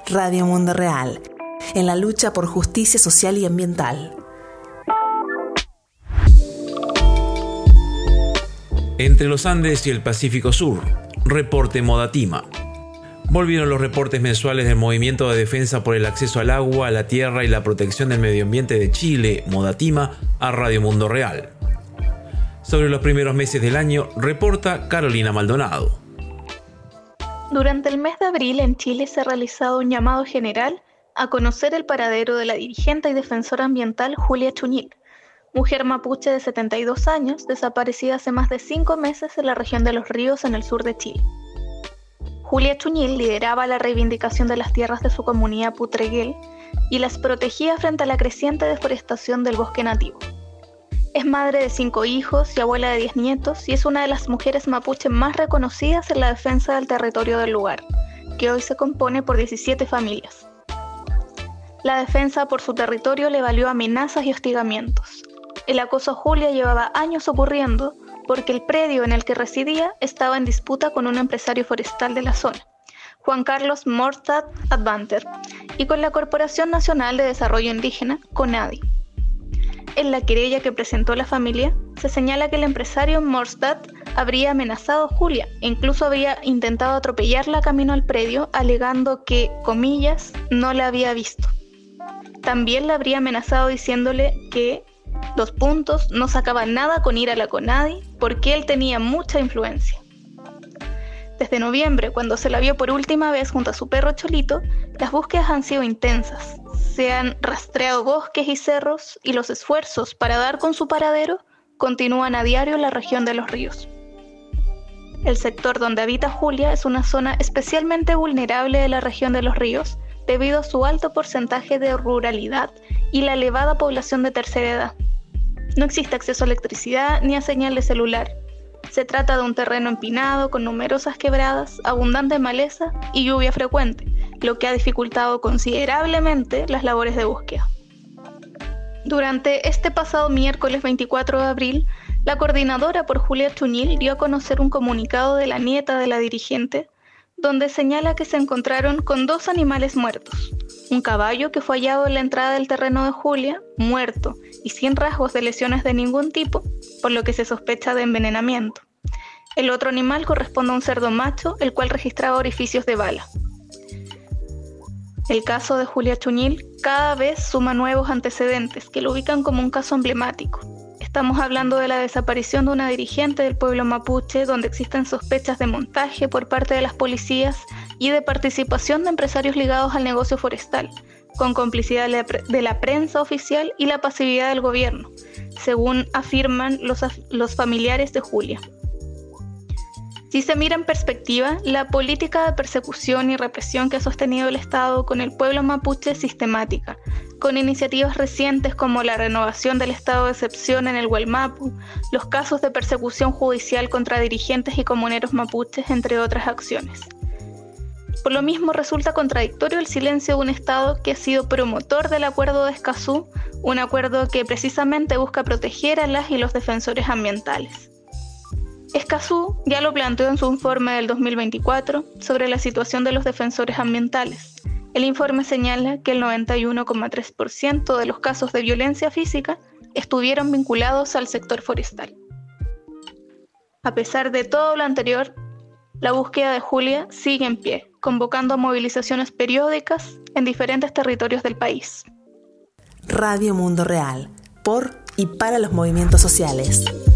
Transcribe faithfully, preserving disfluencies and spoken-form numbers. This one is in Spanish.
Radio Mundo Real, en la lucha por justicia social y ambiental. Entre los Andes y el Pacífico Sur, reporte Modatima. Volvieron los reportes mensuales del Movimiento de Defensa por el Acceso al Agua, a la Tierra y la Protección del Medio Ambiente de Chile, Modatima, a Radio Mundo Real. Sobre los primeros meses del año, reporta Carolina Maldonado. Durante el mes de abril en Chile se ha realizado un llamado general a conocer el paradero de la dirigente y defensora ambiental Julia Chuñil, mujer mapuche de setenta y dos años, desaparecida hace más de cinco meses en la región de Los Ríos, en el sur de Chile. Julia Chuñil lideraba la reivindicación de las tierras de su comunidad Putreguel y las protegía frente a la creciente deforestación del bosque nativo. Es madre de cinco hijos y abuela de diez nietos y es una de las mujeres mapuche más reconocidas en la defensa del territorio del lugar, que hoy se compone por diecisiete familias. La defensa por su territorio le valió amenazas y hostigamientos. El acoso a Julia llevaba años ocurriendo porque el predio en el que residía estaba en disputa con un empresario forestal de la zona, Juan Carlos Morstad Advanter, y con la Corporación Nacional de Desarrollo Indígena, CONADI. En la querella que presentó la familia, se señala que el empresario Morstad habría amenazado a Julia e incluso había intentado atropellarla camino al predio, alegando que, comillas, no la había visto. También la habría amenazado diciéndole que, dos puntos, no sacaba nada con ir a la CONADI porque él tenía mucha influencia. Desde noviembre, cuando se la vio por última vez junto a su perro Cholito, las búsquedas han sido intensas. Se han rastreado bosques y cerros y los esfuerzos para dar con su paradero continúan a diario en la región de Los Ríos. El sector donde habita Julia es una zona especialmente vulnerable de la región de Los Ríos debido a su alto porcentaje de ruralidad y la elevada población de tercera edad. No existe acceso a electricidad ni a señal de celular. Se trata de un terreno empinado con numerosas quebradas, abundante maleza y lluvia frecuente, lo que ha dificultado considerablemente las labores de búsqueda. Durante este pasado miércoles veinticuatro de abril, la coordinadora por Julia Chuñil dio a conocer un comunicado de la nieta de la dirigente, donde señala que se encontraron con dos animales muertos. Un caballo que fue hallado en la entrada del terreno de Julia, muerto y sin rasgos de lesiones de ningún tipo, por lo que se sospecha de envenenamiento. El otro animal corresponde a un cerdo macho, el cual registraba orificios de bala. El caso de Julia Chuñil cada vez suma nuevos antecedentes que lo ubican como un caso emblemático. Estamos hablando de la desaparición de una dirigente del pueblo mapuche, donde existen sospechas de montaje por parte de las policías y de participación de empresarios ligados al negocio forestal, con complicidad de la prensa oficial y la pasividad del gobierno, según afirman los, los familiares de Julia. Si se mira en perspectiva, la política de persecución y represión que ha sostenido el Estado con el pueblo mapuche es sistemática, con iniciativas recientes como la renovación del estado de excepción en el Huelmapu, los casos de persecución judicial contra dirigentes y comuneros mapuches, entre otras acciones. Por lo mismo, resulta contradictorio el silencio de un Estado que ha sido promotor del Acuerdo de Escazú, un acuerdo que precisamente busca proteger a las y los defensores ambientales. Escazú ya lo planteó en su informe del dos mil veinticuatro sobre la situación de los defensores ambientales. El informe señala que el noventa y uno coma tres por ciento de los casos de violencia física estuvieron vinculados al sector forestal. A pesar de todo lo anterior, la búsqueda de Julia sigue en pie, convocando a movilizaciones periódicas en diferentes territorios del país. Radio Mundo Real, por y para los movimientos sociales.